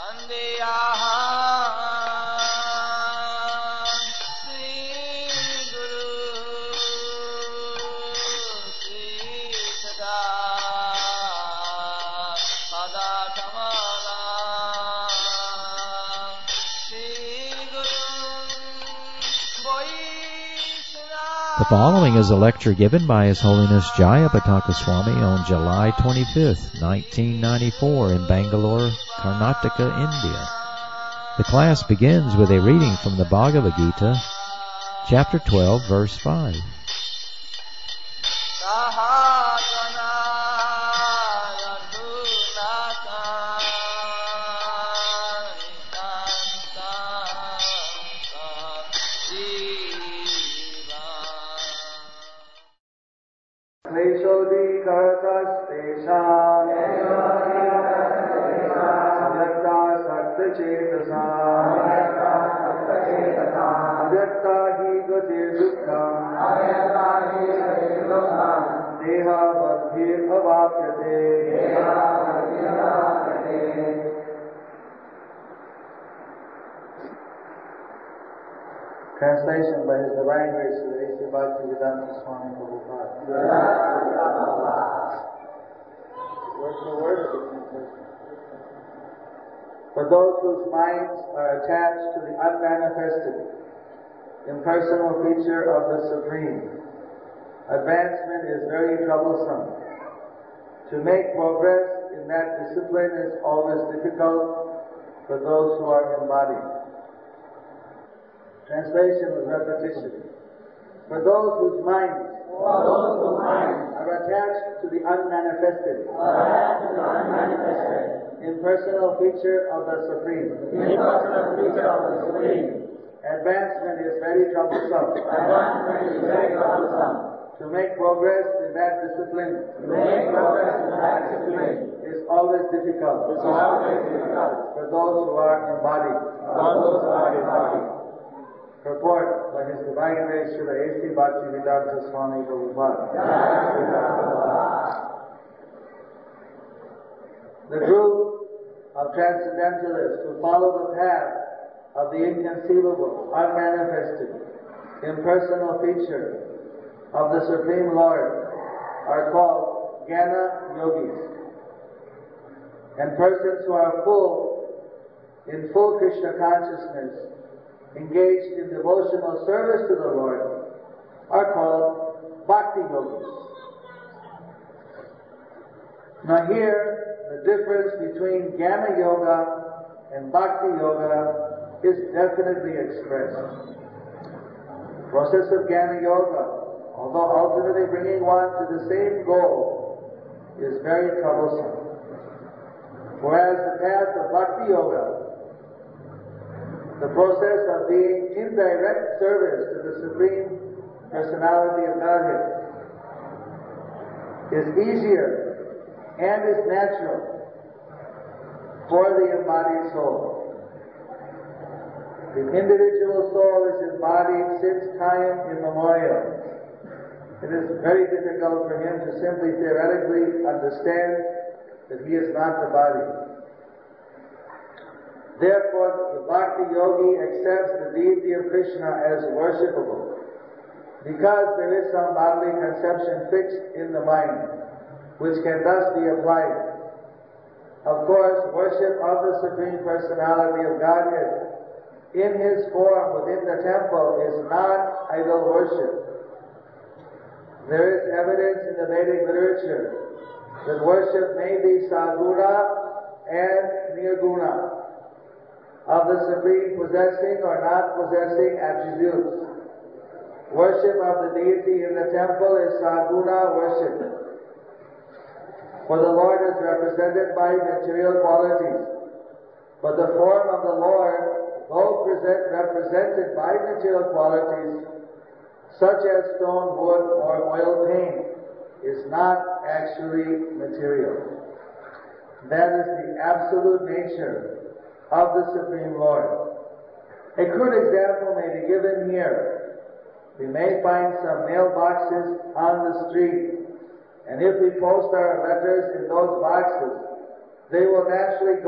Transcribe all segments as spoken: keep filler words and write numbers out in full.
The following is a lecture given by His Holiness Jayapataka Swami on July twenty-fifth, nineteen ninety-four in Bangalore, Karnataka, India. The class begins with a reading from the Bhagavad Gita, chapter twelve, verse five. Translation by His Divine Grace of A C Bhaktivedanta Swami Prabhupada. Word for word of the translation. For those whose minds are attached to the unmanifested, impersonal feature of the Supreme, advancement is very troublesome. To make progress in that discipline is always difficult for those who are embodied. Translation with repetition. For those whose minds, For those whose minds are attached to the unmanifested, are attached to the unmanifested, impersonal feature of the Supreme, impersonal feature of the Supreme, advancement is very troublesome. advancement is very troublesome. To make progress in that discipline To make progress in that discipline is always difficult is always difficult for those who are embodied. for those who are embodied. Purport by His Divine Grace Srila A C Bhaktivedanta Swami Prabhupada. The group of transcendentalists who follow the path of the inconceivable, unmanifested, impersonal feature of the Supreme Lord are called Jnana Yogis. And persons who are full, in full Krishna consciousness, engaged in devotional service to the Lord, are called Bhakti Yogis. Now here, the difference between Jnana Yoga and Bhakti Yoga is definitely expressed. The process of Jnana Yoga, although ultimately bringing one to the same goal, is very troublesome. Whereas the path of Bhakti Yoga, the process of being in direct service to the Supreme Personality of Godhead, is easier and is natural for the embodied soul. The individual soul is embodied since time immemorial. It is very difficult for him to simply theoretically understand that he is not the body. Therefore, the Bhakti Yogi accepts the deity of Krishna as worshipable, because there is some bodily conception fixed in the mind, which can thus be applied. Of course, worship of the Supreme Personality of Godhead in His form within the temple is not idol worship. There is evidence in the Vedic literature that worship may be saguna and nirguna, of the Supreme possessing or not possessing attributes. Worship of the deity in the temple is saguna worship. For the Lord is represented by material qualities, but the form of the Lord, though present, represented by material qualities, such as stone, wood, or oil paint, is not actually material. That is the absolute nature of the Supreme Lord. A crude example may be given here. We may find some mailboxes on the street, and if we post our letters in those boxes, they will naturally go to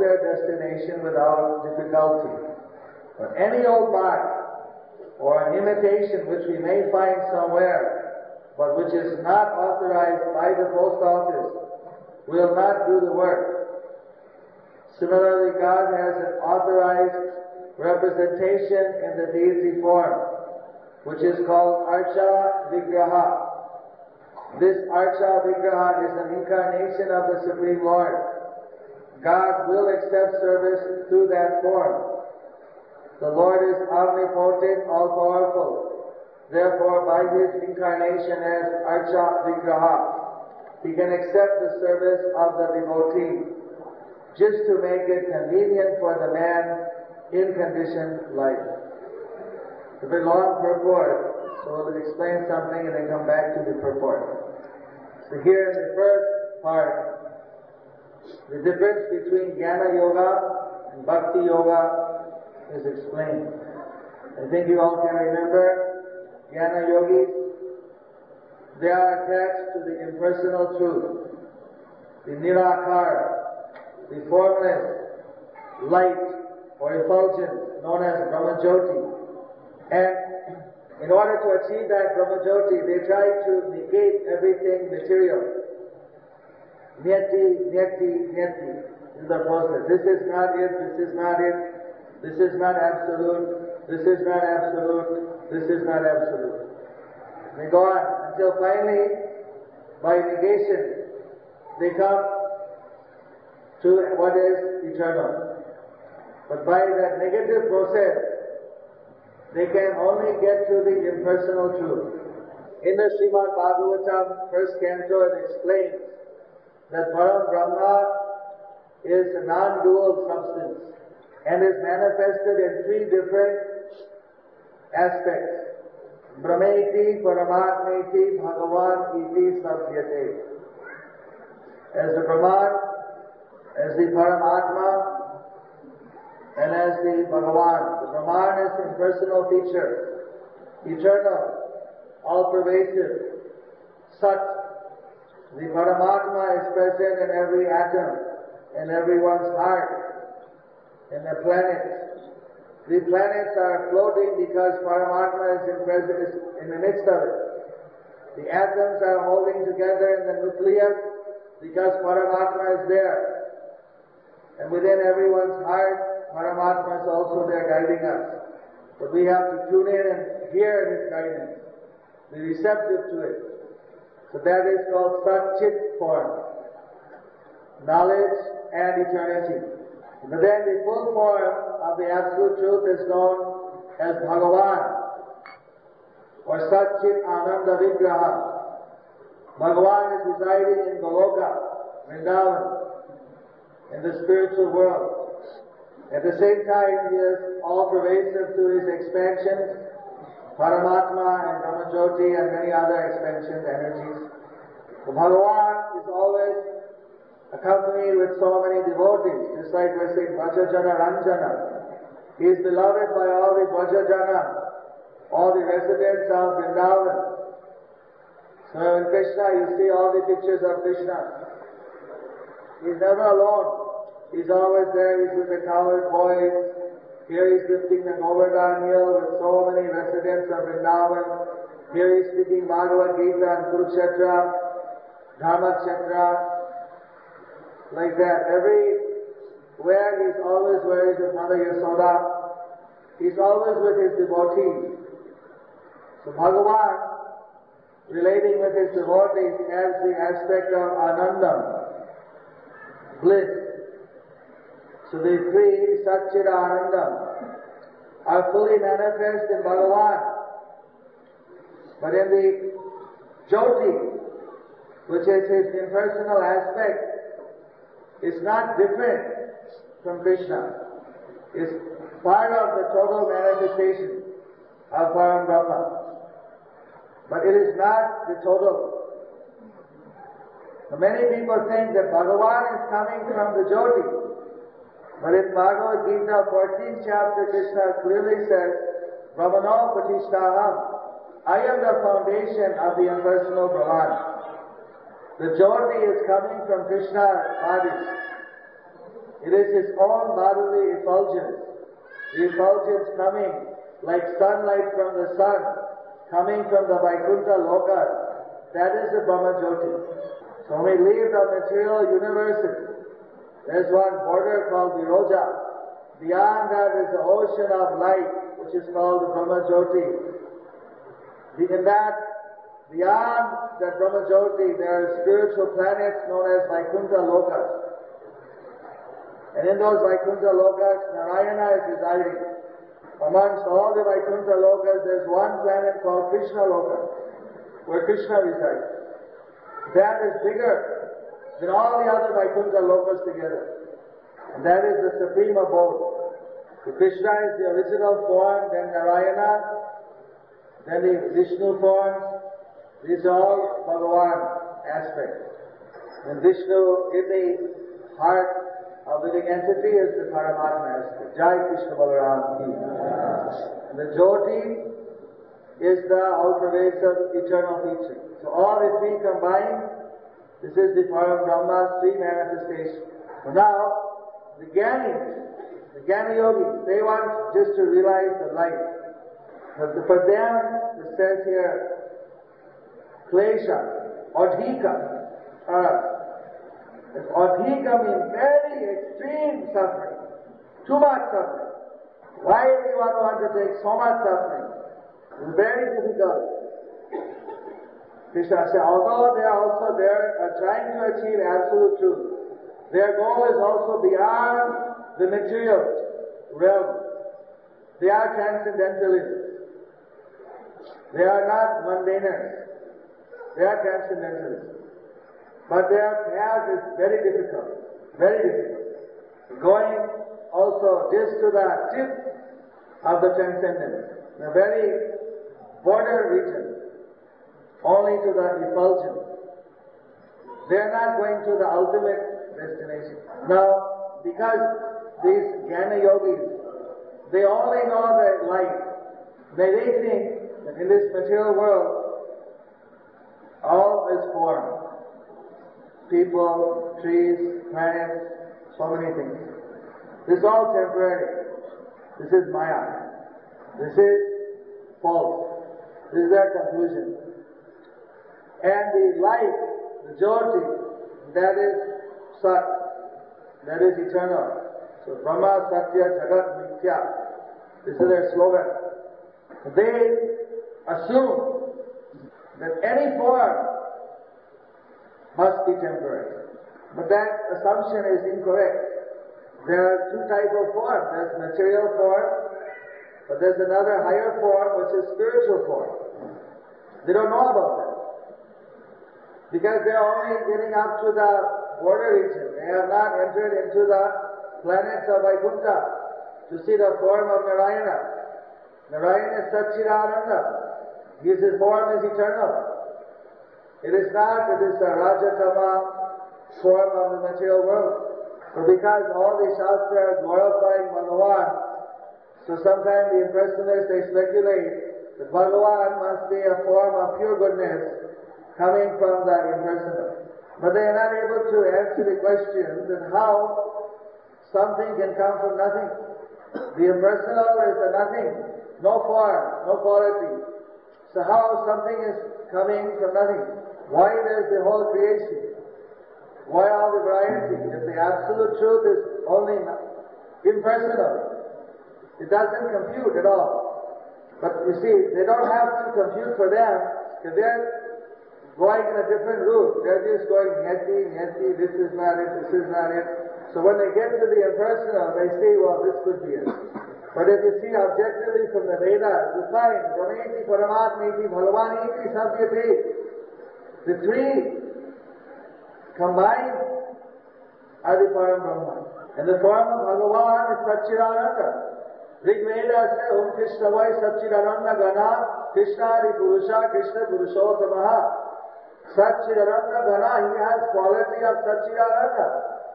their destination without difficulty. But any old box or an imitation which we may find somewhere, but which is not authorized by the post office, will not do the work. Similarly, God has an authorized representation in the deity form, which is called Archa Vigraha. This Archa Vigraha is an incarnation of the Supreme Lord. God will accept service through that form. The Lord is omnipotent, all-powerful. Therefore, by His incarnation as Archa Vigraha, He can accept the service of the devotee, just to make it convenient for the man in conditioned life. It's a very long purport, so we'll explain something and then come back to the purport. So here in the first part, the difference between Jnana Yoga and Bhakti Yoga is explained. I think you all can remember Jnana Yogis. They are attached to the impersonal truth, the Nirakara, the formless light or effulgence known as Brahmajyoti. And in order to achieve that Brahmajyoti, they try to negate everything material. Nyati, nyati, nyati is the process. This is not it, this is not it. This is not absolute, this is not absolute, this is not absolute. They go on until finally, by negation, they come to what is eternal. But by that negative process, they can only get to the impersonal truth. In the Srimad Bhagavatam, first canto, it explains that Param Brahma is a non-dual substance and is manifested in three different aspects. Brahmeti, Paramatmeti, Bhagavan iti sabhyate. As the Brahman, as the Paramatma, and as the Bhagavan. The Brahman is the impersonal feature, eternal, all-pervasive, Sat. The Paramatma is present in every atom, in everyone's heart, in the planets. The planets are floating because Paramatma is in, present, is in the midst of it. The atoms are holding together in the nucleus because Paramatma is there. And within everyone's heart, Paramatma is also there guiding us. But we have to tune in and hear His guidance, be receptive to it. So that is called Sat-Chit form, knowledge and eternity. But then the full form of the Absolute Truth is known as Bhagavan, or Sat-Chit Ananda Vigraha. Bhagavan is residing in Goloka, Vrindavan, in the spiritual world. At the same time, He is all-pervasive through His expansions, Paramatma and Brahmajyoti and many other expansion energies. So Bhagavan is always accompanied with so many devotees, just like we're saying Brajajana Ranjana. He is beloved by all the Brajajana, all the residents of Vrindavan. So in Krishna, you see all the pictures of Krishna. He's never alone. He's always there. He's with the cowherd boys. Here He's lifting the Govardhan hill with so many residents of Vrindavan. Here He's speaking Bhagavad Gita and Kurukshetra, Dharmakshetra. Like that. Everywhere He's always where He's with Mother Yasoda. He's always with His devotees. So Bhagavan, relating with His devotees, has the aspect of Anandam, bliss. So the three Satchit Anandam are fully manifest in Bhagavan. But in the Jyoti, which is His impersonal aspect, is not different from Krishna. It's part of the total manifestation of Param Brahma. But it is not the total. Now, many people think that Bhagavan is coming from the Jyoti. But in Bhagavad Gita, fourteenth chapter, Krishna clearly says, Brahmano Patishtaham. I am the foundation of the impersonal Brahman. The Jyoti is coming from Krishna's body. It is his own bodily effulgence. The effulgence coming like sunlight from the sun, coming from the Vaikuntha Lokas. That is the Brahma Jyoti. So when we leave the material universes, there's one border called Viroja. Beyond that is the ocean of light, which is called the Brahma Jyoti. In that, beyond that Brahma Jyoti, there are spiritual planets known as Vaikuntha Lokas. And in those Vaikuntha Lokas, Narayana is residing. Amongst all the Vaikuntha Lokas, there's one planet called Krishna Loka, where Krishna resides. That is bigger than all the other Vaikuntha Lokas together. And that is the supreme abode. So Krishna is the original form, then Narayana, then the Vishnu forms. These are all Bhagavan aspects. And Vishnu in the heart of the living entity is the Paramatma aspect. Jai Krishna Balaram Ki. And the Jyoti is the all-pervasive eternal feature. So all the three combined, this is the Param Brahma's three manifestations. So now, the Gyanis, the Jnana Yogis, they want just to realize the light. But for them, it says here, Klesha, Adhika, uh, Adhika means very extreme suffering, too much suffering. Why everyone want to take so much suffering? It's very difficult. Krishna said, although they are also there uh, trying to achieve absolute truth, their goal is also beyond the material realm. They are transcendentalists. They are not mundaners. They are transcendentalists. But their path is very difficult. Very difficult. Going also just to the tip of the transcendence, the very border region, only to the effulgence. They are not going to the ultimate destination. Now, because these Jnana Yogis, they only know the light. They, they think that in this material world, all is form. People, trees, planets, so many things. This is all temporary. This is Maya. This is false. This is their conclusion. And the light, the Jyoti, that is Sat, that is eternal. So Brahma, Satya, Jagat, Mithya. This is their slogan. They assume that any form must be temporary. But that assumption is incorrect. There are two types of form. There's material form, but there's another higher form which is spiritual form. They don't know about that. Because they're only getting up to the border region. They have not entered into the planets of Vaikuntha to see the form of Narayana. Narayana is Satchidananda. His form is eternal. It is not that it's a Rajatama form of the material world. But because all the Shastra are glorifying Bhagavan, so sometimes the impersonalists, they speculate that Bhagavan must be a form of pure goodness coming from the impersonal. But they are not able to answer the question that how something can come from nothing. The impersonal is a nothing, no form, no quality. So how something is coming from nothing? Why there's the whole creation? Why all the variety? If the absolute truth is only impersonal, it doesn't compute at all. But you see, they don't have to compute for them, because they're going in a different route. They're just going neti, neti, this is not it, this is not it. So when they get to the impersonal, they say, well, this could be it. But if you see objectively from the Vedas, you find Rameti, Paramatmeti, Bhagavaniti, Savyate. The three combined are the Param Brahma. And the form of Bhagavan is Satchidananda. Rig Veda says, Om Krishna Vai Satchidananda Gana, Krishna Adi Purusha, Krishna Purushotamaha. Satchidananda Gana, he has quality of Satchidananda.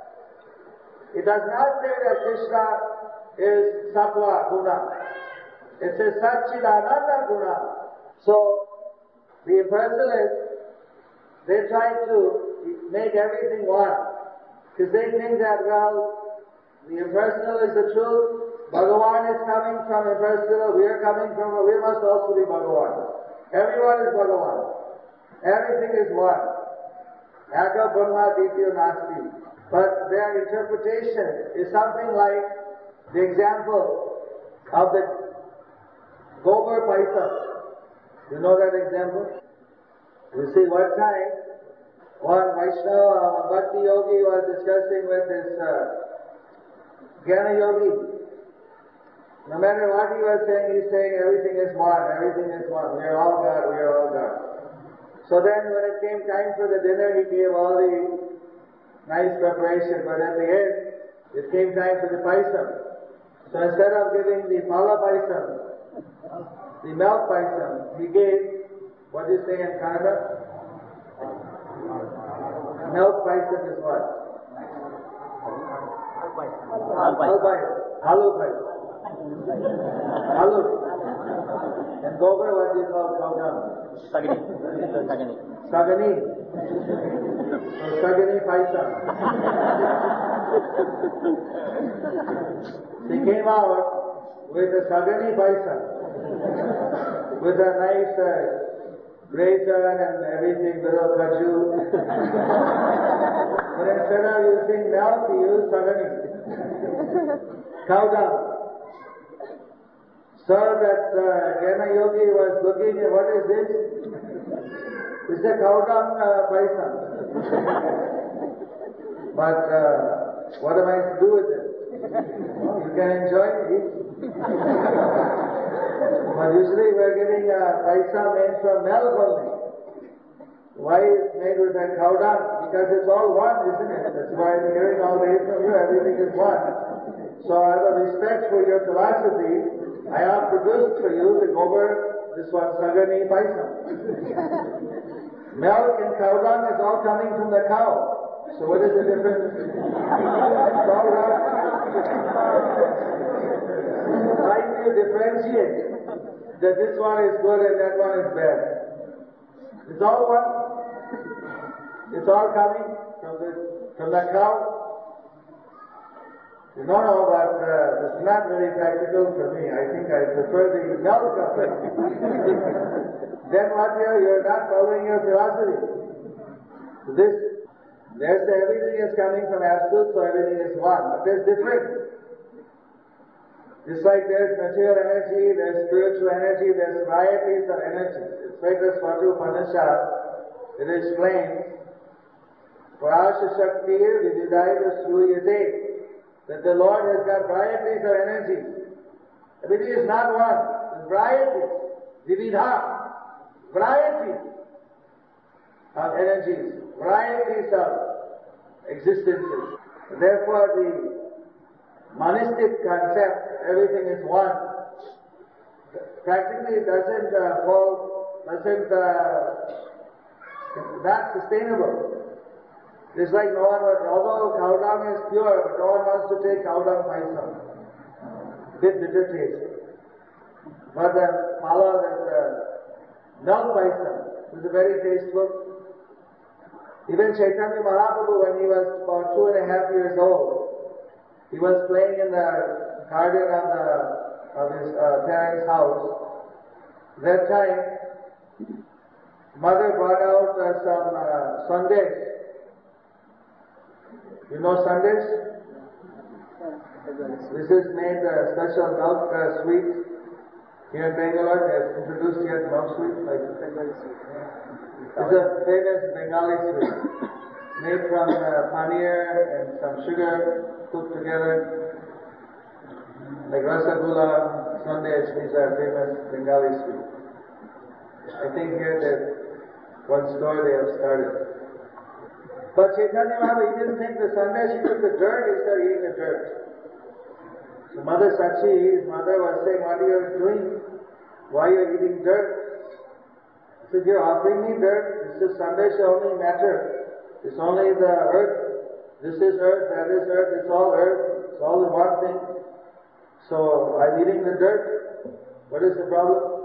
It does not say that Krishna is Sattva Guna. It says Satchidananda Guna. So, the impersonalists, they try to make everything one. Because they think that, well, impersonal is the truth. Bhagavan is coming from impersonal. We are coming from, we must also be Bhagavan. Everyone is Bhagavan. Everything is one. Eka Brahma Ditya Nasti. But their interpretation is something like the example of the Gobar Paisa. You know that example? You see, one time, one Vaishnava, one Bhakti Yogi was discussing with his uh, Jnana Yogi. No matter what he was saying, he's saying everything is one, everything is one. We are all God, we are all God. So then when it came time for the dinner, he gave all the nice preparation, but at the end, it came time for the paisam. So instead of giving the pala paisam, the milk paisam, he gave, what do you say in Kannada? Milk paisam is what? Halu paisam. Halu. And Gobar, what do you call cow dung? Sagani. Sagani. Sagani. So Sagani paisa. He came out with a Sagani paisa, with a nice uh, raisin and everything, little kaju. But instead of using milk, he used Sagani. Cow dung. So that uh, Jnana Yogi was looking at, what is this? It's a cow dung uh, paisa. But uh, what am I to do with it? You can enjoy it, eat. But usually we're getting a paisa made from milk only. Why it's made with a cow dung? Because it's all one, isn't it? That's why I'm hearing all days from you, everything is one. So out of respect for your philosophy, I have produced for you the Gobar, this one, Sagani Paisam. Milk and cow dung is all coming from the cow. So what is the difference? It's all wrong. Trying to differentiate that this one is good and that one is bad. It's all one. It's all coming from the, from the cow. You don't know, but uh, it's not very practical for me. I think I prefer the milk of it. Then what you're, you're not following your philosophy. This, there's the, everything is coming from absolute, so everything is one. But there's difference. Just like there's material energy, there's spiritual energy, there's varieties of energy. It's like the Swati Upanishad. It explains, Parasha Shakti Vividaya Sruyate. That the Lord has got varieties of energy. Everything is not one. It's varieties. Vividha. Varieties of energies. Varieties of existences. Therefore the monistic concept, everything is one, practically doesn't uh, fall, doesn't, uh, not sustainable. It's like no one, although cow dung is pure, but no one wants to take cow dung paisa. Bit bitter taste. But the pala, that uh, milk paisa, is very tasteful. Even Chaitanya Mahaprabhu, when he was about two and a half years old, he was playing in the garden of, the, of his uh, parents' house. That time, mother brought out uh, some uh, sandesh. You know sandesh? This is made uh, special milk uh, sweet here in Bangalore. They have introduced here milk sweet. Like, it's a famous Bengali sweet made from uh, paneer and some sugar put together. Like rasagula, sandesh, these are famous Bengali sweets. I think here that one store they have started. But Chaitanya Mahaprabhu, he didn't take the sandesh, he took the dirt, he started eating the dirt. So Mother Sachi, his mother was saying, what are you doing? Why are you eating dirt? He said, you're offering me dirt. This is sandesh only matter. It's only the earth. This is earth, that is earth, it's all earth. It's all in one thing. So I'm eating the dirt. What is the problem?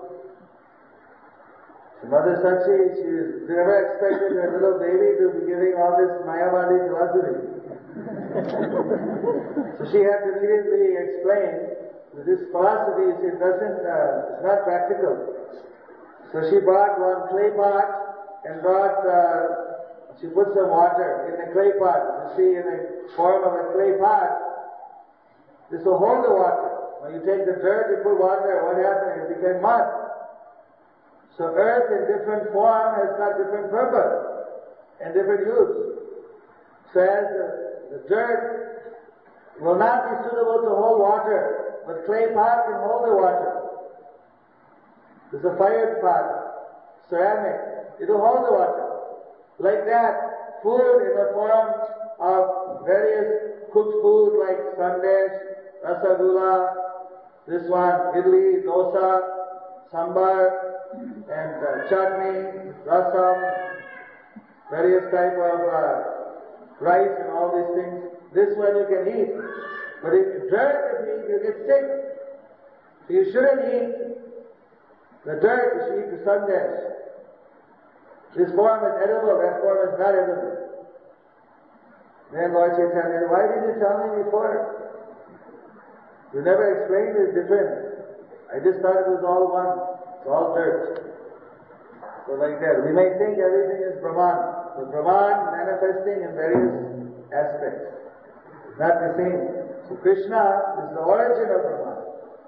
Mother Sachi, she never expected her little baby to be giving all this Mayavadi philosophy. So she had to immediately explain that this philosophy, it doesn't, uh, it's not practical. So she brought one clay pot and brought, uh, she put some water in the clay pot. You see, in the form of a clay pot, this will hold the water. When you take the dirt, you put water, what happened? It became mud. So earth in different form has got different purpose and different use. So as the, the dirt will not be suitable to hold water, but clay pot can hold the water. There's a fire pot, ceramic, it will hold the water. Like that, food in the form of various cooked food like sandesh, rasagula, this one, idli, dosa, sambar, and uh, chutney, rasam, various type of uh, rice and all these things. This one you can eat. But if dirt you eat, you get sick. So you shouldn't eat the dirt, you should eat the sandesh. This form is edible, that form is not edible. Then Lord Chaitanya, why did you tell me before? You never explained this difference. I just thought it was all one. It's all dirt. So like that. We may think everything is Brahman. But Brahman manifesting in various aspects. Not the same. So Krishna is the origin of Brahman.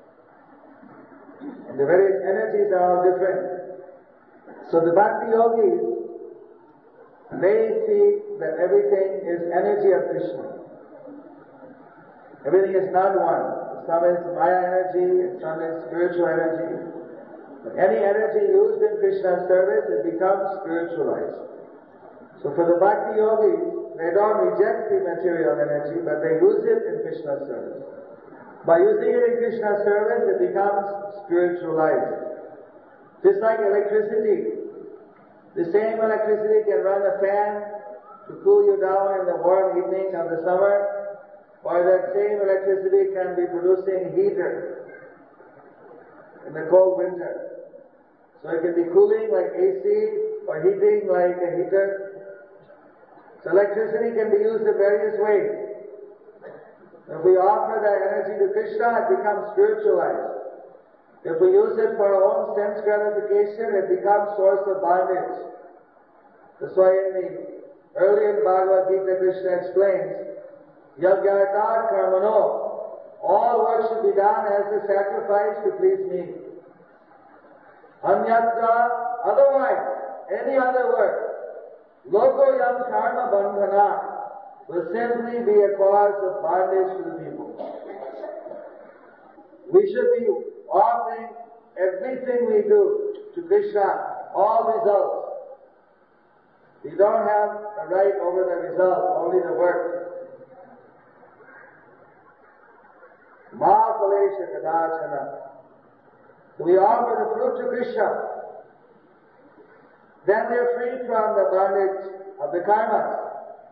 And the various energies are all different. So the Bhakti Yogis, they see that everything is energy of Krishna. Everything is not one. Some is Maya energy, and some is spiritual energy. But any energy used in Krishna's service, it becomes spiritualized. So for the Bhakti Yogis, they don't reject the material energy, but they use it in Krishna's service. By using it in Krishna's service, it becomes spiritualized. Just like electricity. The same electricity can run a fan to cool you down in the warm evening of the summer, or that same electricity can be producing heater in the cold winter. So it can be cooling like A C or heating like a heater. So electricity can be used in various ways. If we offer that energy to Krishna, it becomes spiritualized. If we use it for our own sense gratification, it becomes source of bondage. That's why in the early in Bhagavad Gita, Krishna explains, Yagyata karmano, all work should be done as a sacrifice to please me. Anyatra, otherwise, any other work, loko yam karma bandhana, will simply be a cause of bondage to the people. We should be offering everything we do to Krishna, all results. We don't have a right over the result, only the work. Ma phalesha kadachana. So we offer the fruit to Krishna. Then we are free from the bondage of the karma.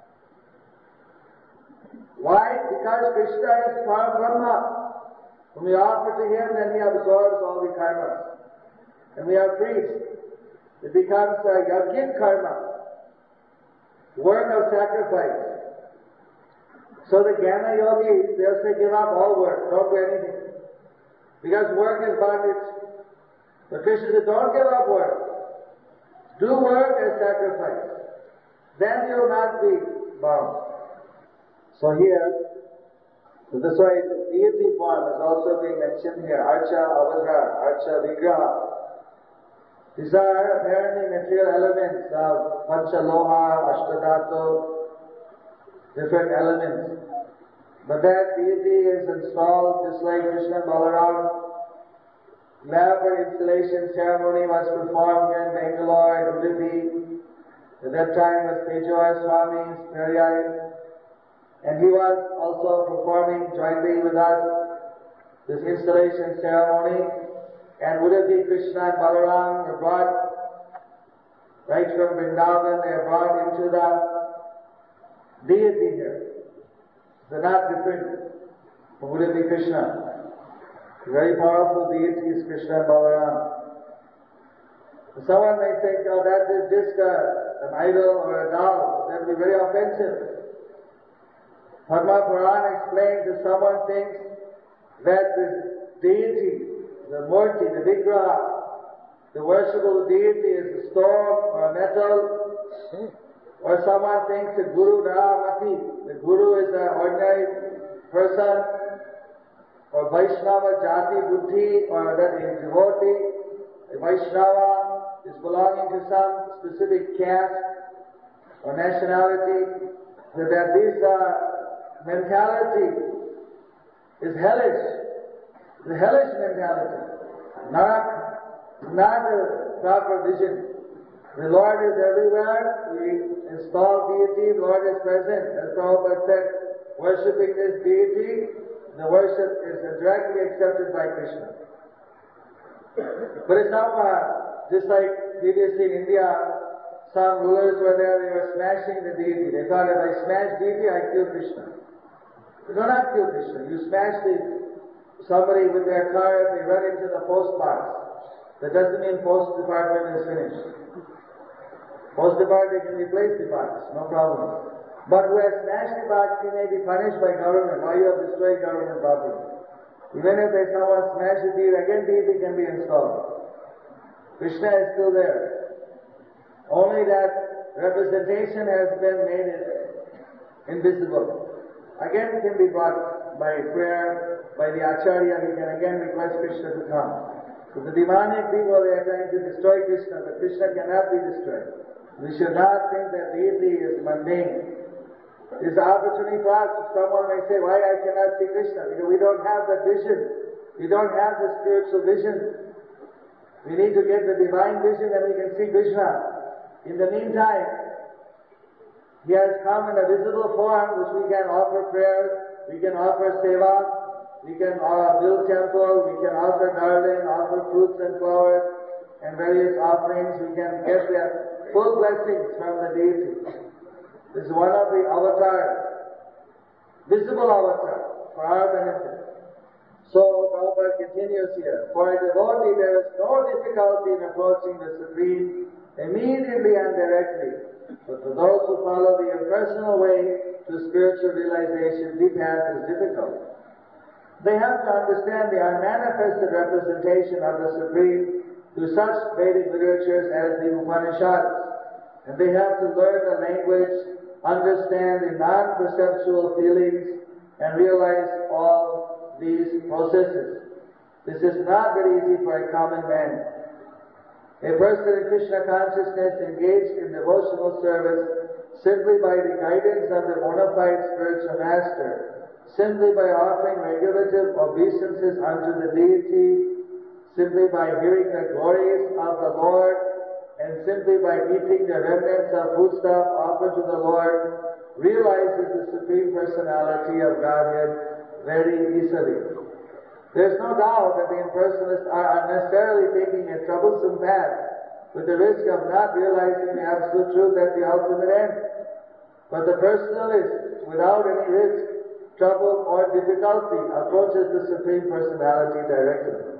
Why? Because Krishna is Param Brahma. When we offer to him, then he absorbs all the karma. And we are free. It becomes a yajna karma, work of sacrifice. So the Jnana Yogis, they'll say, give up all work, don't do anything. Because work is bondage. But Krishna said, don't give up work. Do work as sacrifice. Then you will not be bound. So here, so that's why the deity form is also being mentioned here. Archa, Avadhara, Archa, Vigraha. These are apparently material elements of Panchaloha, Ashtadhatu, different elements. But that deity is installed just like Krishna and Balaram. Elaborate installation ceremony was performed here in Bangalore, in Udupi. At that time was Tejoa Swami's Periyari. And he was also performing jointly with us this installation ceremony. And Udupi, Krishna and Balaram were brought right from Vrindavan, they are brought into the deity here. They're not different from Udupi Krishna. Very powerful deities, Krishna and Balaram. Someone may say, oh, that is just a, an idol or a doll. That would be very offensive. Padma Purana explains that someone thinks that this deity, the Murti, the Vigraha, the worshipable deity is a stone or a metal, or someone thinks that Guru Naramati, the Guru is an ordinary person, or Vaishnava Jati Buddhi, or that is devotee, a Vaishnava is belonging to some specific caste or nationality, so that this uh, mentality is hellish, the hellish mentality, not, not a proper vision. The Lord is everywhere, we install deity, the Lord is present. As Prabhupada said, worshipping this deity, the worship is directly accepted by Krishna. But it's not uh, just like previously in India, some rulers were there, they were smashing the deity. They thought, if I smash deity, I kill Krishna. You do not kill Krishna. You smash the, somebody with their car, if they run into the post box. That doesn't mean post department is finished. Post department can replace the box, no problem. But who has smashed the box, he may be punished by government. Why you have destroyed government property? Even if they someone smash the deity, again deity can be installed. Krishna is still there. Only that representation has been made invisible. Again it can be brought by prayer, by the Acharya, we can again request Krishna to come. So the demonic people, they are trying to destroy Krishna, but Krishna cannot be destroyed. We should not think that deity is mundane. It is an opportunity for us. Someone may say, why I cannot see Krishna? Because we don't have that vision. We don't have the spiritual vision. We need to get the divine vision and we can see Krishna. In the meantime, He has come in a visible form which we can offer prayer, we can offer seva, we can uh, build temple, we can offer garland, offer fruits and flowers and various offerings. We can get the full blessings from the deity. This is one of the avatars, visible avatar for our benefit. So Prabhupada continues here. For a devotee there is no difficulty in approaching the Supreme immediately and directly. But for those who follow the impersonal way to spiritual realization, the path is difficult. They have to understand the unmanifested representation of the Supreme through such Vedic literatures as the Upanishads. And they have to learn the language, understand the non-perceptual feelings, and realize all these processes. This is not very easy for a common man. A person in Krishna consciousness engaged in devotional service simply by the guidance of the bona fide spiritual master, simply by offering regulative obeisances unto the deity, simply by hearing the glories of the Lord, and simply by eating the remnants of foodstuff offered to the Lord, realizes the Supreme Personality of Godhead very easily. There's no doubt that the impersonalists are unnecessarily taking a troublesome path with the risk of not realizing the absolute truth at the ultimate end. But the personalist, without any risk, trouble, or difficulty, approaches the Supreme Personality directly.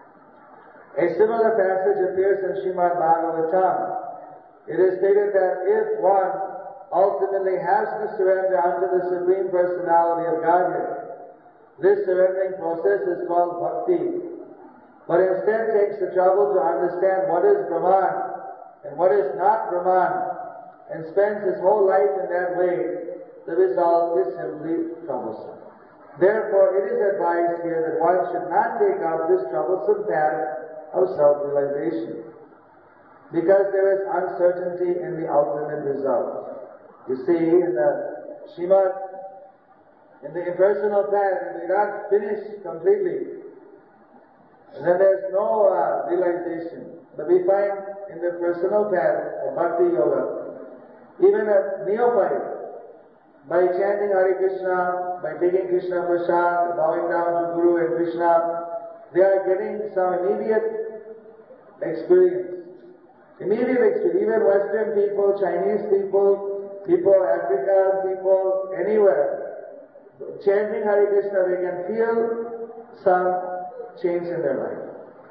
A similar passage appears in Srimad Bhagavatam. It is stated that if one ultimately has to surrender unto the Supreme Personality of Godhead, this surrendering process is called bhakti. But instead takes the trouble to understand what is Brahman and what is not Brahman, and spends his whole life in that way, the result is simply troublesome. Therefore, it is advised here that one should not take up this troublesome path of self-realization, because there is uncertainty in the ultimate result. You see, in the Srimad, in the impersonal path, if we not finish completely, then there's no uh, realization. But we find in the personal path of Bhakti Yoga, even a neophyte, by chanting Hare Krishna, by taking Krishna Prasad, bowing down to Guru and Krishna, they are getting some immediate experience. Immediate experience. Even Western people, Chinese people, people, African people, anywhere, chanting Hare Krishna, they can feel some change in their life.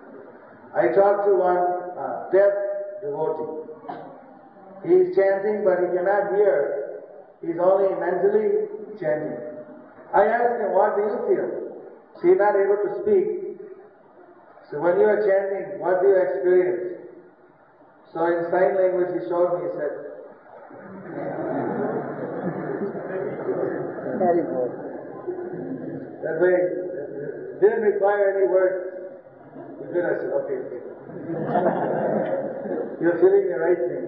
I talked to one uh, deaf devotee. He is chanting, but he cannot hear. He is only mentally chanting. I asked him, what do you feel? So he's not able to speak. So when you are chanting, what do you experience? So in sign language he showed me, he said, that way, it didn't require any words. He did, I said, okay, okay. You're feeling the right thing.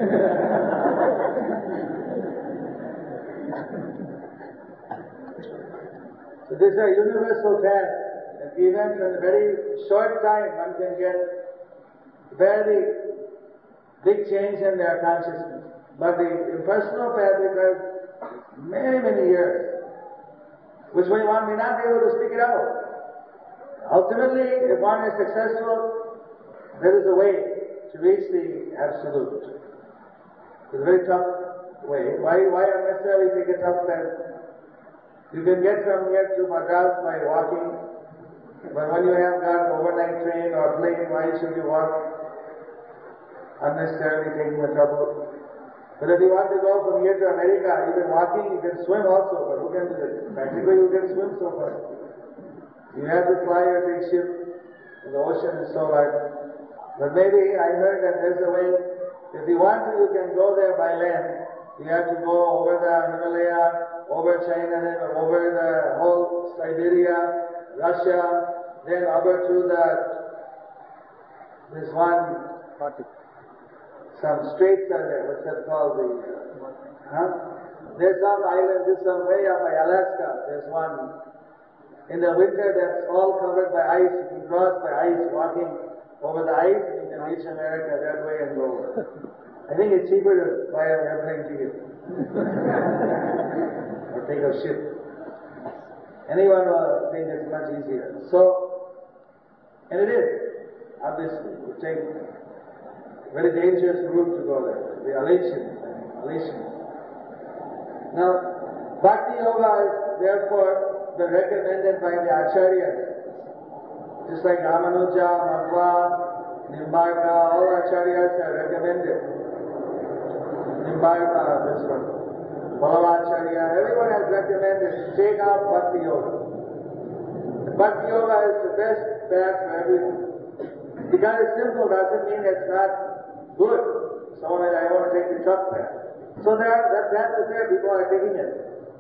So this is a universal path. And even in a very short time, one can get very big change in their consciousness. But the impersonal path requires many, many years, which way one may not be able to speak it out. Ultimately, if one is successful, there is a way to reach the Absolute. It's a very tough way. Why, why unnecessarily take a tough path? You can get from here to Madras by walking, but when you have got overnight train or plane, why should you walk unnecessarily taking the trouble? But if you want to go from here to America, you can walking, you can swim also, but who can do it? Practically you can swim so far. You have to fly or take ship, and the ocean is so large. But maybe I heard that there's a way, if you want to, you can go there by land. You have to go over the Himalaya, over China, then over the whole Siberia, Russia, then over to the, this one, some straits are there, what's that called? The, huh? There's some island, this one way up by Alaska, there's one. In the winter that's all covered by ice, you can cross by ice, walking over the ice, and you can reach America that way and go over. I think it's cheaper to buy an airplane ticket. Or take a ship. Anyone will think it's much easier. So, and it is, obviously. You take a very dangerous route to go there. The Alatians, I mean, Alatians. Now, Bhakti Yoga is therefore been recommended by the Acharyas. Just like Ramanuja, Madhva, Nimbarka, all Acharyas have recommended. Nimbarka, this one, Ballavacharya, everyone has recommended take up Bhakti Yoga. Bhakti Yoga is the best path for everyone. Because it's simple doesn't mean it's not good. Someone says, I want to take the tough path. So there are, that path is there, people are taking it.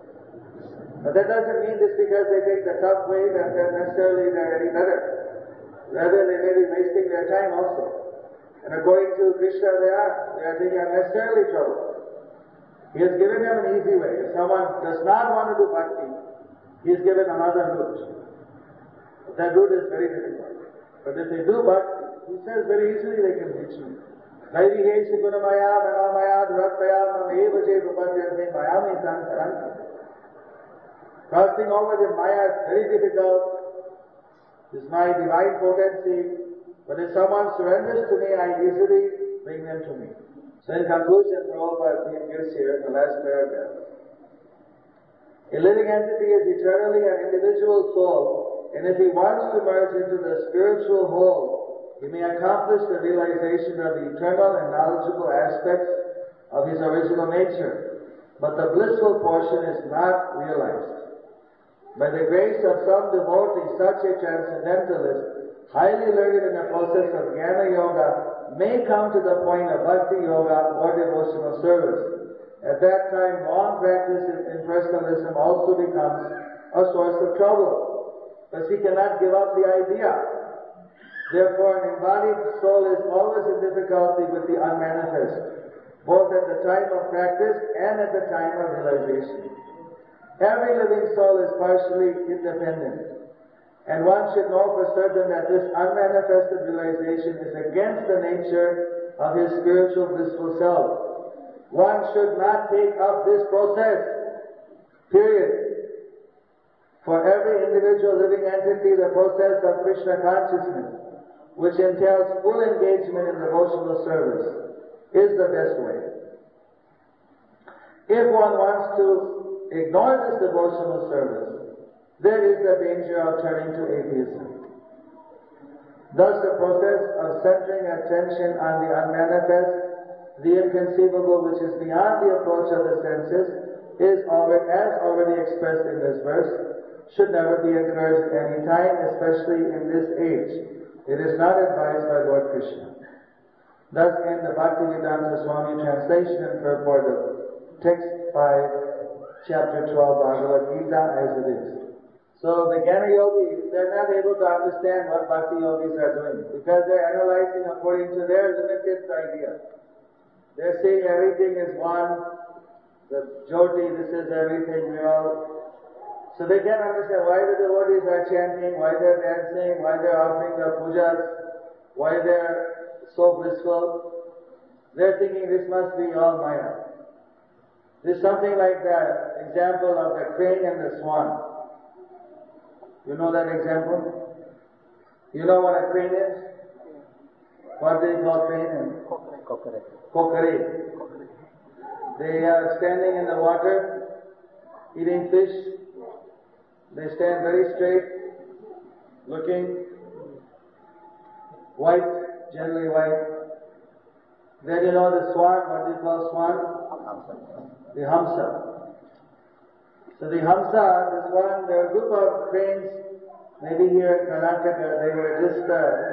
But that doesn't mean just because they take the tough way that they're necessarily they're any better. Rather, they may be wasting their time also. And according to Krishna, they are. They are taking unnecessarily trouble. He has given them an easy way. If someone does not want to do bhakti, he has given another route. That route is very difficult. But if they do bhakti, he says very easily they can reach me. Daiviheshi gunamaya, dhanamaya, dhurataya, mameva je prapadyante, mayami sankaranti. Crossing over the maya is very difficult. This is my divine potency. But if someone surrenders to me, I easily bring them to me. So in conclusion, Prabhupada gives here in the last paragraph. A living entity is eternally an individual soul, and if he wants to merge into the spiritual whole, he may accomplish the realization of the eternal and knowledgeable aspects of his original nature. But the blissful portion is not realized. By the grace of some devotee, such a transcendentalist, highly learned in the process of Jnana Yoga, may come to the point of Bhakti Yoga or devotional service. At that time, long practice in impersonalism also becomes a source of trouble, because he cannot give up the idea. Therefore, an embodied soul is always in difficulty with the unmanifest, both at the time of practice and at the time of realization. Every living soul is partially independent. And one should know for certain that this unmanifested realization is against the nature of his spiritual blissful self. One should not take up this process. Period. For every individual living entity, the process of Krishna consciousness, which entails full engagement in devotional service, is the best way. If one wants to ignore this devotional service, there is the danger of turning to atheism. Thus, the process of centering attention on the unmanifest, the inconceivable which is beyond the approach of the senses, is already, as already expressed in this verse, should never be encouraged at any time, especially in this age. It is not advised by Lord Krishna. Thus in the Bhaktivedanta Swami translation and purport of text five, chapter twelve, Bhagavad Gita as it is. So the Jnana Yogis, they're not able to understand what Bhakti Yogis are doing because they're analyzing according to their limited idea. They're saying everything is one, the Jyoti, this is everything, you know. So they can't understand why the devotees are chanting, why they're dancing, why they're offering their pujas, why they're so blissful. They're thinking this must be all Maya. There's something like the example of the crane and the swan. You know that example? You know what a crane is? What do they call crane? Kokare. Kokare. They are standing in the water, eating fish. They stand very straight, looking white, generally white. Then you know the swan, what do you call swan? The Hamsa. So the Hamsa, this one, there are a group of cranes, maybe here in Karnataka, they were just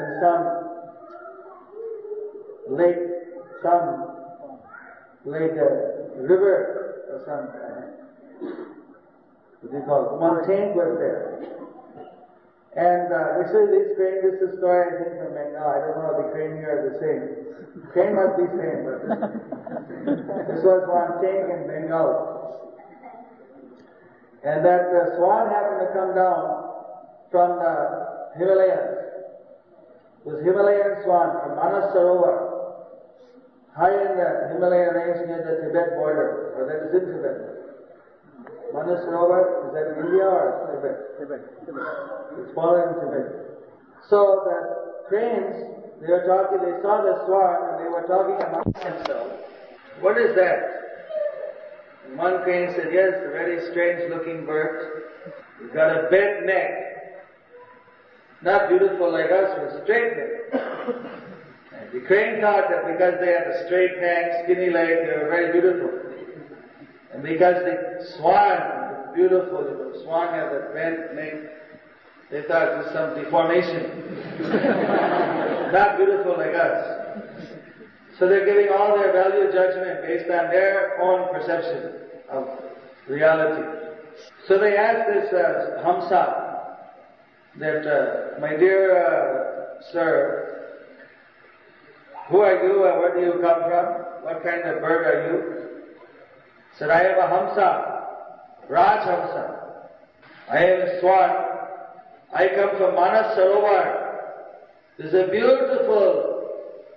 uh, in some lake, some lake, uh, river or some, what do you call it? Mountain was there. And uh, actually this crane, this is a story I think from Bengal. I don't know if the crane here are the same. Crane must be same, but this, this was one tank in Bengal. And that uh, swan happened to come down from the Himalayas. It was Himalayan swan from Manas Sarovar, high in the Himalayan range near the Tibet border, or that is in Tibet. Manas Sarovar, is that in India or Tibet? Tibet. Tibet. It's smaller in Tibet. So the cranes, they were talking, they saw the swan and they were talking among themselves. What is that? And one crane said, yes, a very strange looking bird. He's got a bent neck. Not beautiful like us, but straight neck. And the crane thought that because they had a straight neck, skinny leg, they were very beautiful. And because the swan is beautiful, the swan has a bent neck, they thought it was some deformation. Not beautiful like us. So they're giving all their value judgment based on their own perception of reality. So they asked this uh, Hamsa that, uh, my dear uh, sir, who are you? Uh, where do you come from? What kind of bird are you? Said, I am a Hamsa, Raj Hamsa. I am a swan. I come from Manas Sarovar. There's a beautiful,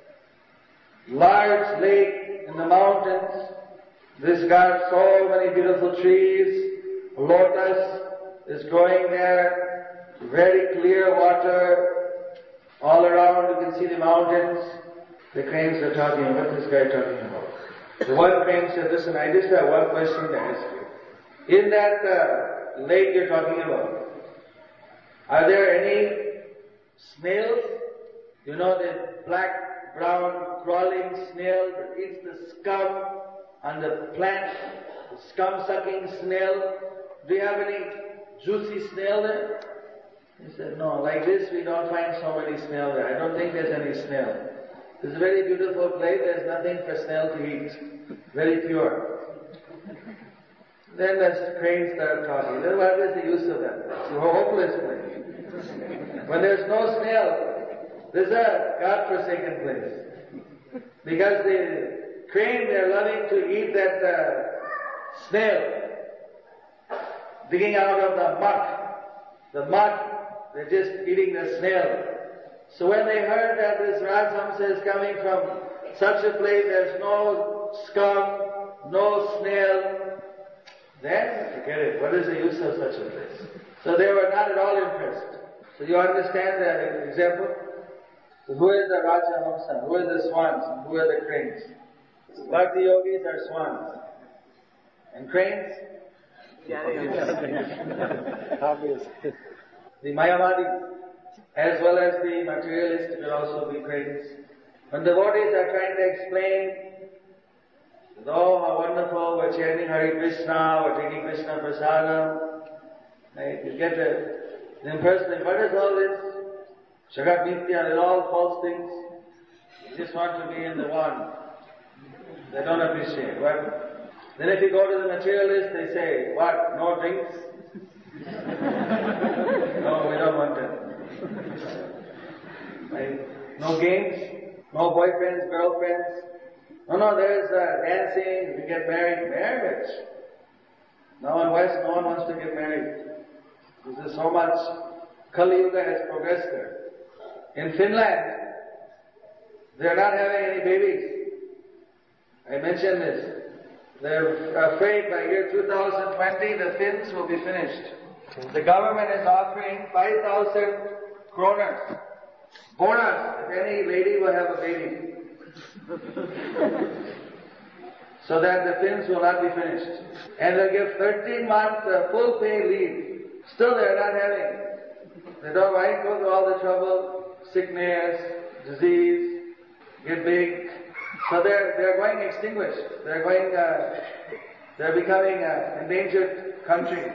large lake in the mountains. This got so many beautiful trees. Lotus is growing there. Very clear water. All around you can see the mountains. The cranes are talking, what is this guy talking about? The one crane said, listen, I just have one question to ask you. In that uh, lake you're talking about, are there any snails? You know the black, brown, crawling snail that eats the scum on the plant, the scum-sucking snail? Do you have any juicy snail there? He said, no, like this we don't find so many snail there. I don't think there's any snail. It's a very beautiful place, there's nothing for snail to eat. Very pure. Then the crane started talking. Then what is the use of that? It's a hopeless place. When there's no snail, there's a God-forsaken place. Because the crane, they're loving to eat that uh, snail, digging out of the muck. The muck, they're just eating the snail. So when they heard that this Raj Hamsa is coming from such a place, there's no scum, no snail, then forget it. What is the use of such a place? So they were not at all impressed. So you understand the example? So who is the Raja Hamsa? Who are the swans? And who are the cranes? Bhakti yogis are swans. And cranes? Obvious. The Mayavadis, as well as the materialists, will also be cranes. When devotees are trying to explain Oh, how wonderful, we're chanting Hare Krishna, we're taking Krishna Prasadam. Right? You get the, the impersonation. What is all this? Jagat Nitya, they're all false things. You just want to be in the one. They don't appreciate. What? Then if you go to the materialist, they say, what? No drinks? No, we don't want that. Right? No games? No boyfriends, girlfriends? No, no, there's uh, dancing, we get married. Marriage. Now in West, no one wants to get married. There's so much. Kali Yuga has progressed there. In Finland, they're not having any babies. I mentioned this. They're afraid by year two thousand twenty the Finns will be finished. The government is offering five thousand kroners bonus if any lady will have a baby. So that the Finns will not be finished. And they'll give thirteen months uh, full pay leave. Still they're not having. They don't mind, go through all the trouble, sickness, disease, get big. So they're, they're going extinguished. They're going, uh, they're becoming an endangered country.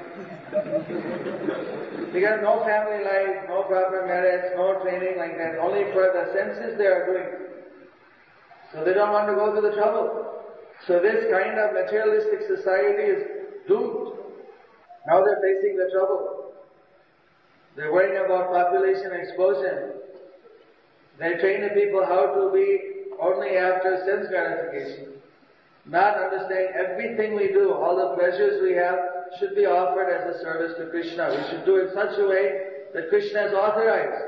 Because no family life, no proper marriage, no training like that. Only for the senses they are doing. So they don't want to go through the trouble. So this kind of materialistic society is doomed. Now they're facing the trouble. They're worrying about population explosion. They train the people how to be only after sense gratification. Not understanding everything we do, all the pleasures we have, should be offered as a service to Krishna. We should do it in such a way that Krishna has authorized.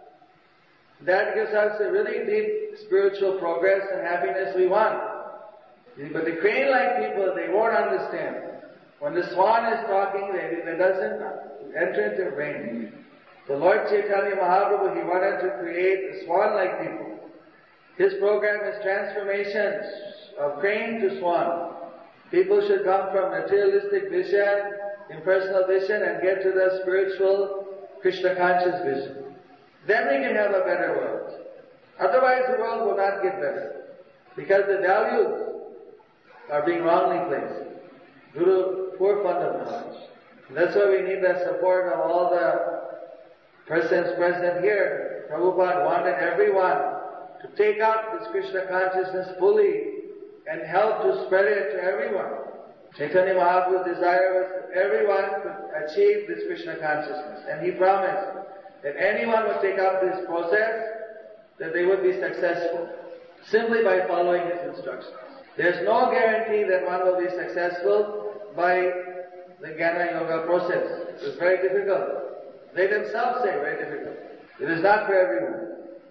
That gives us a really deep spiritual progress and happiness we want. But the crane-like people, they won't understand. When the swan is talking, they, they doesn't enter into brain. The Lord Chaitanya Mahaprabhu, he wanted to create the swan-like people. His program is transformation of crane to swan. People should come from materialistic vision, impersonal vision, and get to the spiritual, Krishna conscious vision. Then we can have a better world. Otherwise the world will not get better. Because the values are being wrongly placed due to poor fund of knowledge. And that's why we need the support of all the persons present here. Prabhupada wanted everyone to take up this Krishna consciousness fully and help to spread it to everyone. Chaitanya Mahaprabhu's desire was that everyone could achieve this Krishna consciousness. And he promised that anyone would take up this process, that they would be successful, simply by following his instructions. There's no guarantee that one will be successful by the Jnana Yoga process. It's very difficult. They themselves say very difficult. It is not for everyone.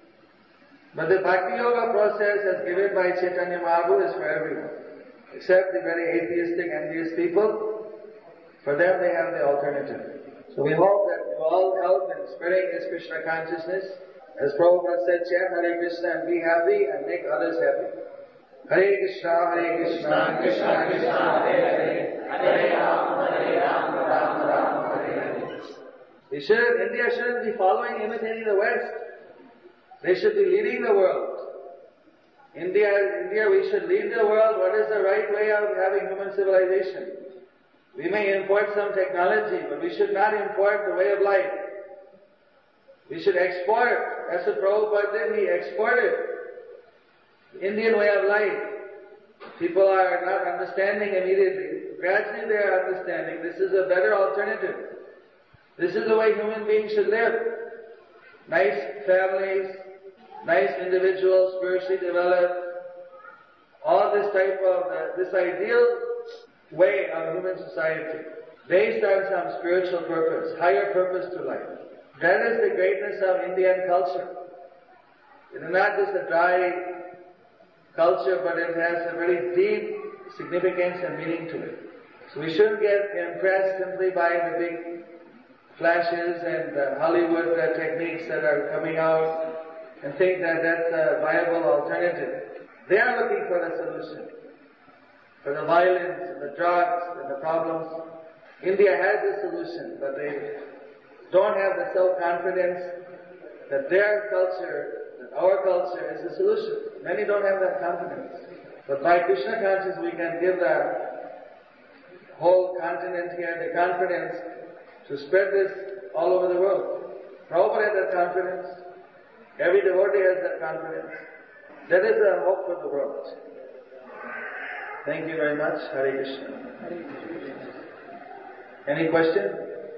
But the Bhakti Yoga process as given by Chaitanya Mahaprabhu is for everyone. Except the very atheistic, envious people. For them they have the alternative. So we hope that you all help in spreading this Krishna consciousness. As Prabhupada said, chant Hare Krishna and be happy and make others happy. Hare Krishna, Hare Krishna, Krishna Krishna, Hare Hare, Hare Rama, Hare Rama, Rama Rama, Hare Hare. We should, India shouldn't be following, imitating the West. They should be leading the world. India, India, we should lead the world. What is the right way of having human civilization? We may import some technology, but we should not import the way of life. We should export. That's what Prabhupada did. He exported the Indian way of life. People are not understanding immediately. Gradually they are understanding. This is a better alternative. This is the way human beings should live. Nice families, nice individuals, spiritually developed. All this type of, uh, this ideal way of human society, based on some spiritual purpose, higher purpose to life. That is the greatness of Indian culture. It is not just a dry culture, but it has a very deep significance and meaning to it. So we shouldn't get impressed simply by the big flashes and uh, Hollywood uh, techniques that are coming out and think that that's a viable alternative. They are looking for the solution. For the violence and the drugs and the problems. India has a solution, but they don't have the self-confidence that their culture, that our culture is the solution. Many don't have that confidence. But by Krishna consciousness we can give the whole continent here the confidence to spread this all over the world. Prabhupada has that confidence. Every devotee has that confidence. That is the hope for the world. Thank you very much. Hare Krishna. Any question?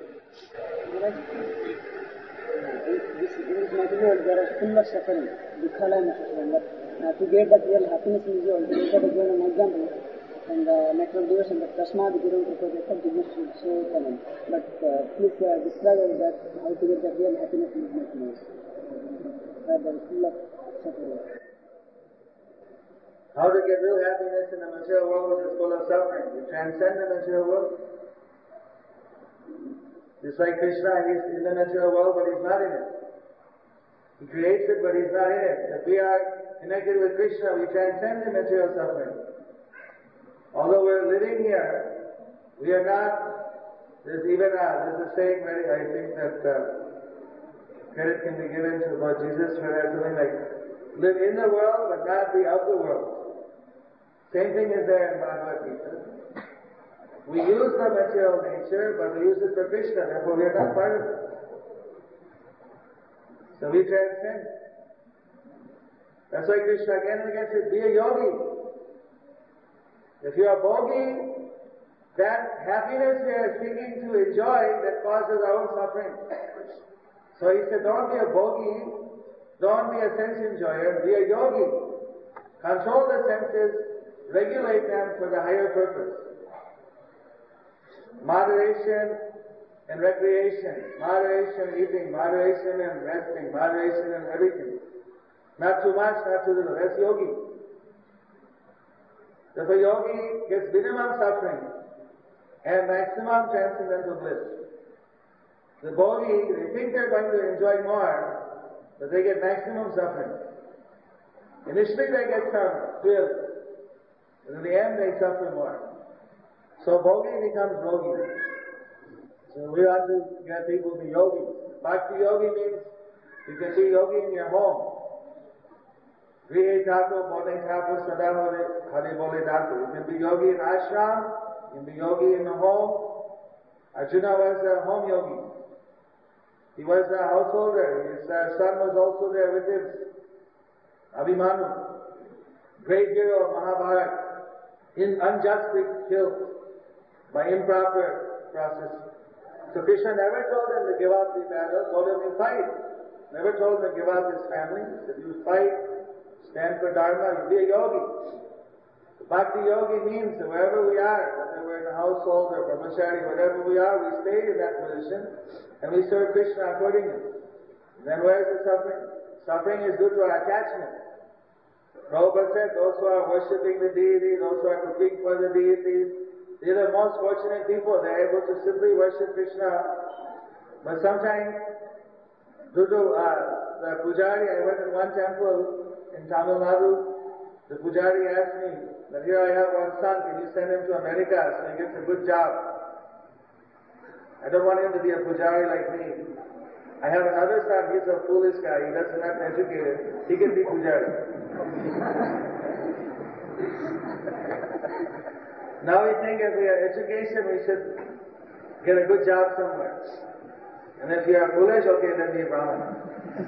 This, in this material there is full of suffering, Dukhala and suffering. But uh, to get that real happiness in the world, we have given an example from the natural devotion that Tasmad Guru Prabhupada goodness should show talent. But uh, please uh, describe that how to get that real happiness in this material. Where there is full of suffering. How to get real happiness in the material world which is full of suffering? You transcend the material world. Just like Krishna, he's in the material world, but he's not in it. He creates it, but he's not in it. If we are connected with Krishna, we transcend the material suffering. Although we're living here, we are not. There's even a, there's a saying, very, I think that uh, credit can be given to Lord Jesus for that, something like, live in the world, but not be of the world. Same thing is there in Bhagavad Gita. We use the material nature, but we use it for Krishna, therefore we are not part of it. So we transcend. That's why Krishna again and again says, be a yogi. If you are bogi, that happiness we are seeking to enjoy that causes our own suffering. So he said, don't be a bogi, don't be a sense enjoyer, be a yogi. Control the senses, regulate them for the higher purpose. Moderation and recreation, moderation in eating, moderation in resting, moderation in everything. Not too much, not too little. That's yogi. If a yogi gets minimum suffering and maximum transcendental bliss. The bogi, they think they're going to enjoy more, but they get maximum suffering. Initially they get some thrill, but in the end they suffer more. So bogi becomes yogi. So we want to get people to be yogis. Bhakti yogi means you can be yogi in your home. Grihe Thakur, Bodhe Thakur, Sada Hare Bole Thakur. You can be yogi in ashram, you can be yogi in the home. Arjuna was a home yogi. He was a householder. His uh, son was also there with him. Abhimanyu, great hero of Mahabharata, in unjustly killed by improper process. So Krishna never told him to give up the battle, told him to fight. Never told him to give up his family. He said, you fight, stand for Dharma, you be a yogi. Bhakti yogi means that wherever we are, whether we're in a household or brahmachari, whatever we are, we stay in that position and we serve Krishna accordingly. And then where is the suffering? Suffering is due to our attachment. Prabhupada said, those who are worshipping the deity, those who are cooking for the deities, they're the most fortunate people. They're able to simply worship Krishna. But sometimes, due to uh, the pujari, I went in one temple in Tamil Nadu. The pujari asked me that here I have one son, can you send him to America so he gets a good job? I don't want him to be a pujari like me. I have another son, he's a foolish guy, he doesn't have to educate him. He can be pujari. Now we think if we have education, we should get a good job somewhere. And if you are foolish, okay, then be Brahman.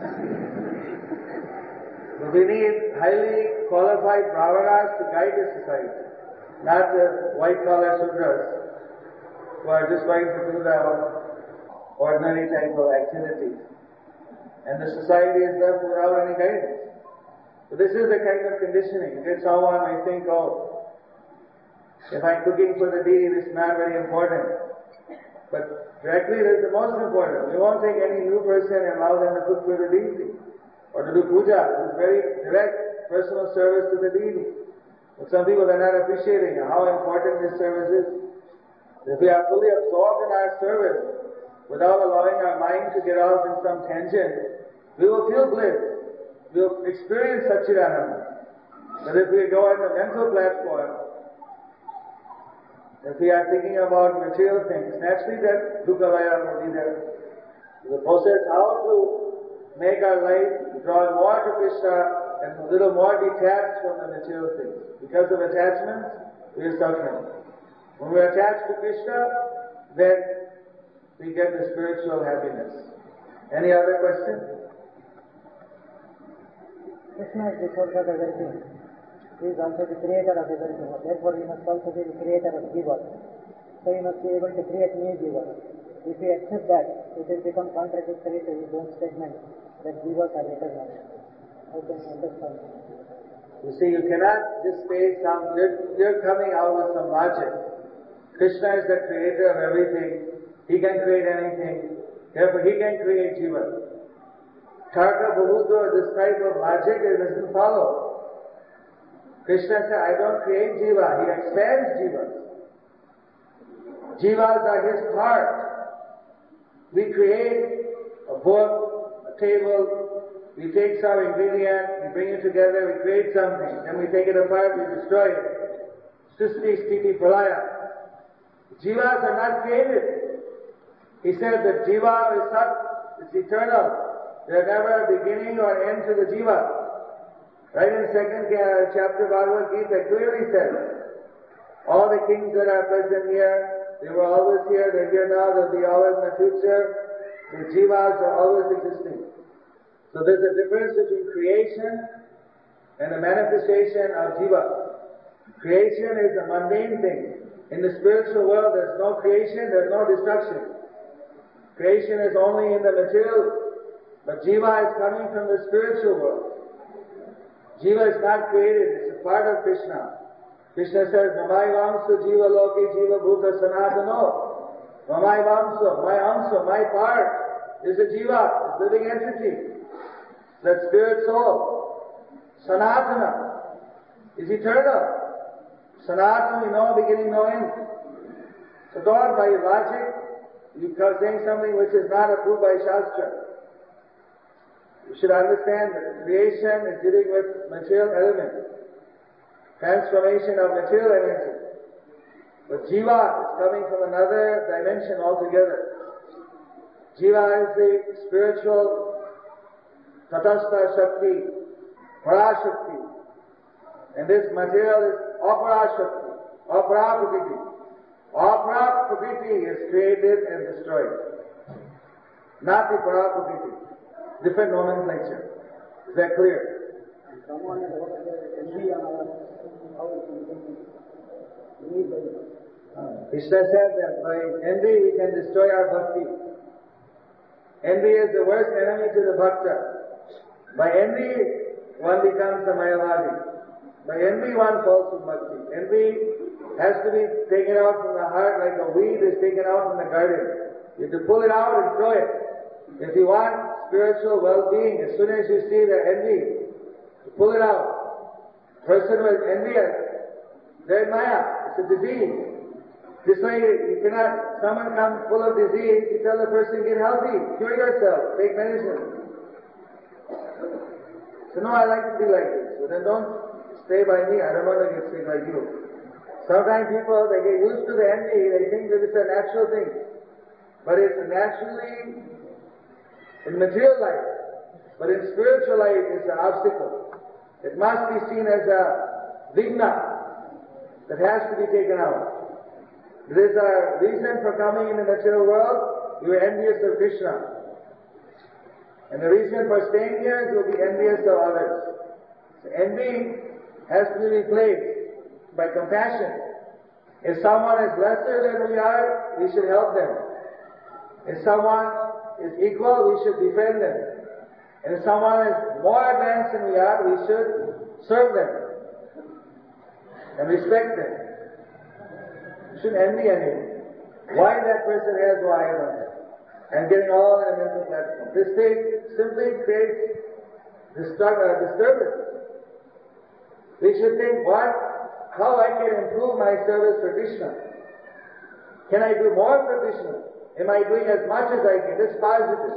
But we need highly qualified Brahmanas to guide the society, not the white-collar Sudras who are just going to do the ordinary type of activities. And the society is left without any guidance. So this is the kind of conditioning. If someone may think, oh, if I'm cooking for the deity, this is not very important. But directly, this is the most important. We won't take any new person and allow them to cook for the deity or to do puja. This is very direct personal service to the deity. But some people are not appreciating how important this service is. If we are fully absorbed in our service without allowing our mind to get off in some tangent, we will feel bliss. We will experience Satchidananda. But if we go on the mental platform, if we are thinking about material things, naturally that dukkha-vaya will be there. The process how to make our life draw more to Krishna and a little more detached from the material things. Because of attachments, we are suffering. When we are attached to Krishna, then we get the spiritual happiness. Any other question? Krishna is the source of everything. He is also the creator of everything. Therefore, he must also be the creator of jiva. So he must be able to create new jiva. If we accept that, it will become contradictory to his own statement that jivas are eternal. How can you understand? You see, you cannot just say some, you're, you're coming out with some logic. Krishna is the creator of everything. He can create anything. Therefore, he can create jiva. Tarka Bahuto, this type of logic, it doesn't follow. Krishna said, I don't create jiva. He expands jivas. Jivas are his part. We create a book, a table, we take some ingredient, we bring it together, we create something, then we take it apart, we destroy it. Sisti, Stiti, Pralaya. Jivas are not created. He said that jiva is sat, it's eternal. There's never a beginning or end to the jiva. Right in second uh, chapter Bhagavad Gita clearly says, all the kings that are present here, they were always here, they're here now, they'll be always in the future. The jivas are always existing. So there's a difference between creation and the manifestation of jiva. Creation is a mundane thing. In the spiritual world, there's no creation, there's no destruction. Creation is only in the material, but jiva is coming from the spiritual world. Jiva is not created, it's a part of Krishna. Krishna says, Mamai Vamsu Jiva Loke Jiva Bhuta Sanatano. Mamai Vamsu, my Amsu, my part is a jiva, is living entity. That spirit soul. Sanatana is eternal. Sanatana, no beginning, no end. So don't by logic, you are saying something which is not approved by Shastra. You should understand that creation is dealing with material elements. Transformation of material energy. But jiva is coming from another dimension altogether. Jiva is the spiritual tatastha shakti, parashakti. And this material is aparashakti, aparaprakriti. Aparaprakriti is created and destroyed. Not the paraprakriti. Different nomenclature. Is that clear? Krishna said that by envy we can destroy our bhakti. Envy is the worst enemy to the bhakta. By envy, one becomes a Mayavadi. By envy, one falls to bhakti. Envy has to be taken out from the heart like a weed is taken out from the garden. You have to pull it out and throw it. If you want spiritual well-being, as soon as you see the envy, you pull it out. Person who is envious, they're Maya. It's a disease. This way, you cannot, someone comes full of disease, you tell the person, get healthy, cure yourself, take medicine. So no, I like to be like this. So then don't stay by me, I don't want to get sick like you. Sometimes people, they get used to the envy, they think that it's a natural thing. But it's naturally in material life. But in spiritual life, it's an obstacle. It must be seen as a vigna that has to be taken out. It is a reason for coming in the material world, you are envious of Krishna. And the reason for staying here is you will be envious of others. So envy has to be replaced by compassion. If someone is lesser than we are, we should help them. If someone is equal, we should defend them. And if someone is more advanced than we are, we should serve them and respect them. You shouldn't envy anyone. Why that person has, why I don't have. And getting all in a mental platform. This thing simply creates disturbance. We should think, what? How I can improve my service for Krishna? Can I do more for Krishna? Am I doing as much as I can? This positive.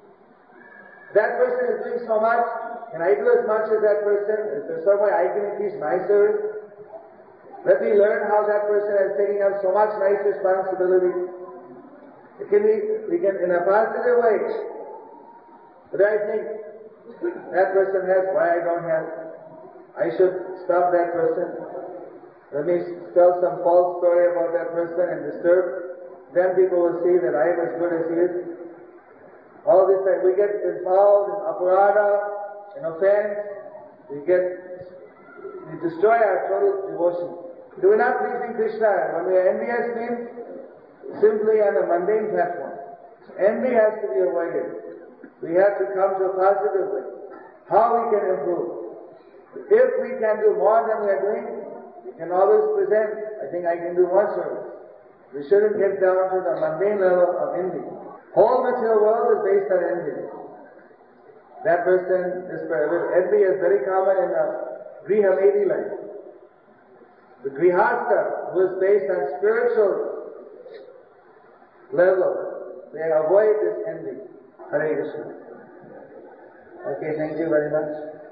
That person is doing so much. Can I do as much as that person? Is there some way I can increase my service? Let me learn how that person is taking up so much nice responsibility. It can be, we can, in a positive way. But I think That person has, why I don't have? I should stop that person. Let me tell some false story about that person and disturb. Then people will see that I am as good as he is. All this time we get involved in aparada, in offense. We get, we destroy our total devotion. Do we not pleasing Krishna? When we are envious means simply on a mundane platform. Envy has to be avoided. We have to come to a positive way. How we can improve. If we can do more than we are doing, we can always present, I think I can do more service. We shouldn't get down to the mundane level of envy. Whole material world is based on envy. That person, this envy is very common in the Griha Lady life. The Grihastha, who is based on spiritual level, they avoid this envy. Hare Krishna. Okay, thank you very much.